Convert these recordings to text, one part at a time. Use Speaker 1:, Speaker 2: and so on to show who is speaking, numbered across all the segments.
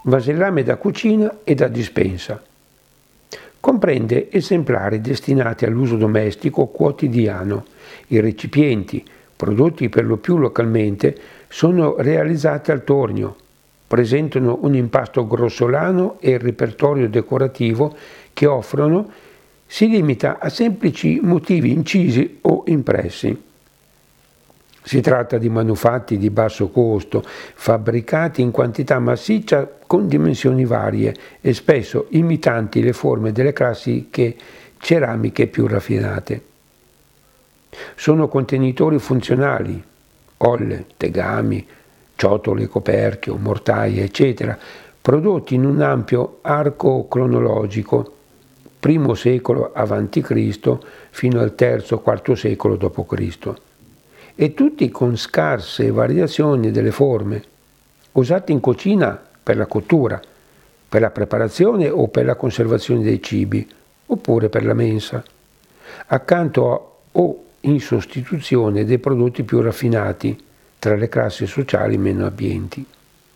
Speaker 1: vasellame da cucina e da dispensa. Comprende esemplari destinati all'uso domestico quotidiano. I recipienti, prodotti per lo più localmente, sono realizzati al tornio, presentano un impasto grossolano e il repertorio decorativo che offrono si limita a semplici motivi incisi o impressi. Si tratta di manufatti di basso costo, fabbricati in quantità massiccia con dimensioni varie e spesso imitanti le forme delle classiche ceramiche più raffinate. Sono contenitori funzionali, olle, tegami, ciotole, coperchio, mortaie, eccetera, prodotti in un ampio arco cronologico, I secolo a.C. fino al III-IV secolo d.C., e tutti con scarse variazioni delle forme, usati in cucina per la cottura, per la preparazione o per la conservazione dei cibi, oppure per la mensa, accanto o in sostituzione dei prodotti più raffinati tra le classi sociali meno abbienti.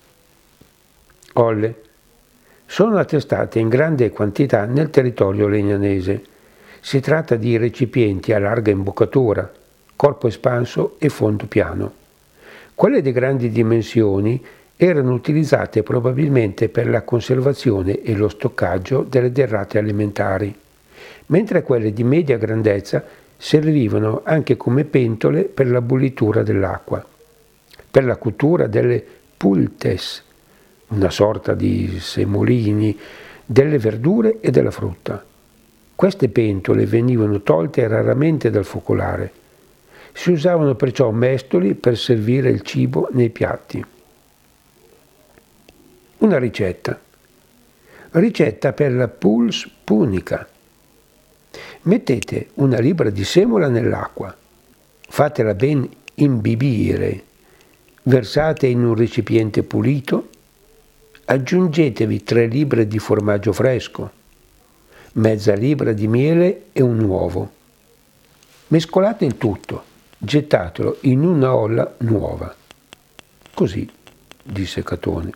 Speaker 1: Olle sono attestate in grande quantità nel territorio legnanese. Si tratta di recipienti a larga imboccatura, corpo espanso e fondo piano. Quelle di grandi dimensioni erano utilizzate probabilmente per la conservazione e lo stoccaggio delle derrate alimentari, mentre quelle di media grandezza servivano anche come pentole per la bollitura dell'acqua, per la cottura delle pultes, una sorta di semolini, delle verdure e della frutta. Queste pentole venivano tolte raramente dal focolare. Si usavano perciò mestoli per servire il cibo nei piatti. Una ricetta. Ricetta per la pulse punica. Mettete una libra di semola nell'acqua, fatela ben imbibire, versate in un recipiente pulito, aggiungetevi 3 libbre di formaggio fresco, mezza libra di miele e un uovo. Mescolate il tutto, gettatelo in una olla nuova. Così, disse Catone.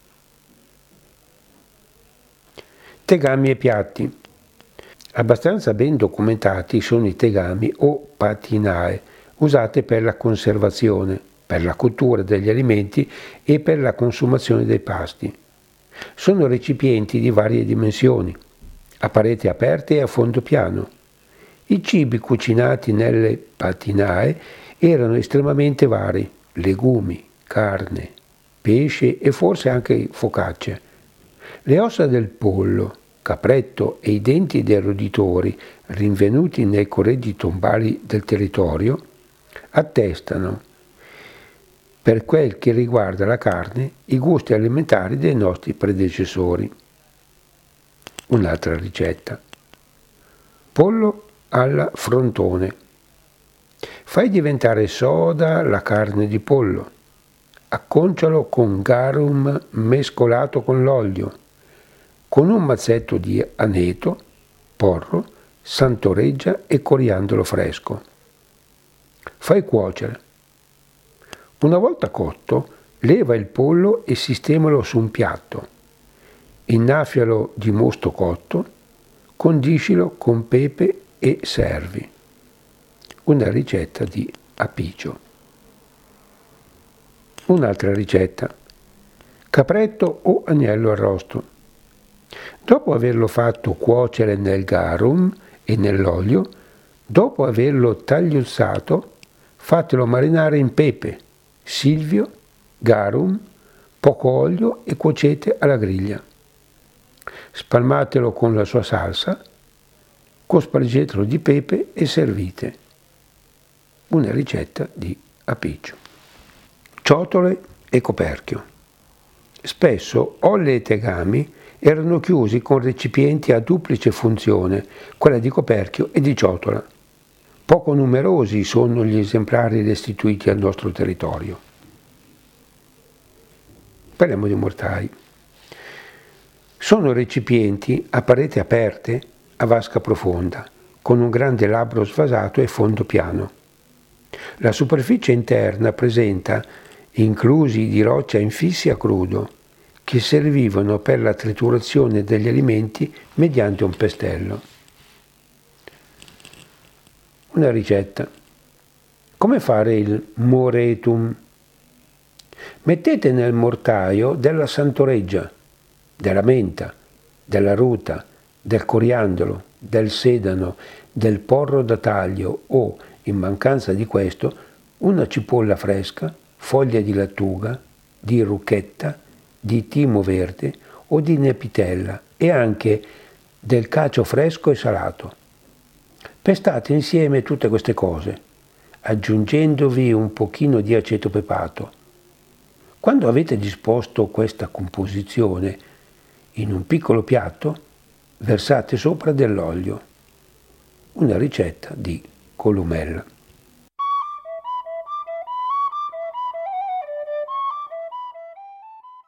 Speaker 1: Tegami e piatti. Abbastanza ben documentati sono i tegami o patinae, usate per la conservazione, per la cottura degli alimenti e per la consumazione dei pasti. Sono recipienti di varie dimensioni, a pareti aperte e a fondo piano. I cibi cucinati nelle patinae erano estremamente vari: legumi, carne, pesce e forse anche focacce. Le ossa del pollo, capretto e i denti dei roditori rinvenuti nei correggi tombali del territorio attestano, per quel che riguarda la carne, i gusti alimentari dei nostri predecessori. Un'altra ricetta. Pollo alla frontone. Fai diventare soda la carne di pollo. Acconcialo con garum mescolato con l'olio, con un mazzetto di aneto, porro, santoreggia e coriandolo fresco. Fai cuocere. Una volta cotto, leva il pollo e sistemalo su un piatto. Innaffialo di mosto cotto, condiscilo con pepe e servi. Una ricetta di Appicio. Un'altra ricetta. Capretto o agnello arrosto. Dopo averlo fatto cuocere nel garum e nell'olio, dopo averlo tagliuzzato, fatelo marinare in pepe, silvio, garum, poco olio e cuocete alla griglia. Spalmatelo con la sua salsa, cospargetelo di pepe e servite. Una ricetta di Appicio. Ciotole e coperchio. Spesso olle e tegami erano chiusi con recipienti a duplice funzione, quella di coperchio e di ciotola. Poco numerosi sono gli esemplari restituiti al nostro territorio. Parliamo di mortai. Sono recipienti a pareti aperte a vasca profonda, con un grande labbro svasato e fondo piano. La superficie interna presenta inclusi di roccia infissi a crudo, che servivano per la triturazione degli alimenti mediante un pestello. Una ricetta. Come fare il moretum? Mettete nel mortaio della santoreggia, della menta, della ruta, del coriandolo, del sedano, del porro da taglio o, in mancanza di questo, una cipolla fresca, foglia di lattuga, di rucchetta, di timo verde o di nepitella e anche del cacio fresco e salato. Pestate insieme tutte queste cose, aggiungendovi un pochino di aceto pepato. Quando avete disposto questa composizione in un piccolo piatto, versate sopra dell'olio. Una ricetta di Columella.